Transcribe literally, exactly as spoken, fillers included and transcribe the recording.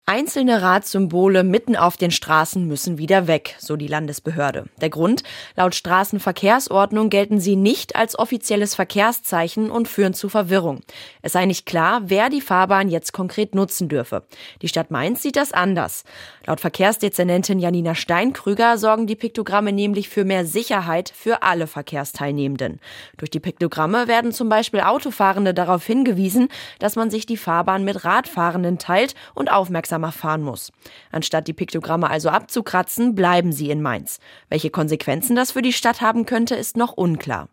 Einzelne Radsymbole mitten auf den Straßen müssen wieder weg, so die Landesbehörde. Der Grund? Laut Straßenverkehrsordnung gelten sie nicht als offizielles Verkehrszeichen und führen zu Verwirrung. Es sei nicht klar, wer die Fahrbahn jetzt konkret nutzen dürfe. Die Stadt Mainz sieht das anders. Laut Verkehrsdezernentin Janina Steinkrüger sorgen die Piktogramme nämlich für mehr Sicherheit für alle Verkehrsteilnehmenden. Durch die Piktogramme werden zum Beispiel Autofahrende darauf hingewiesen, dass man sich die Fahrbahn mit Radfahrenden teilt und aufmerksam fahren muss. Anstatt die Piktogramme also abzukratzen, bleiben sie in Mainz. Welche Konsequenzen das für die Stadt haben könnte, ist noch unklar.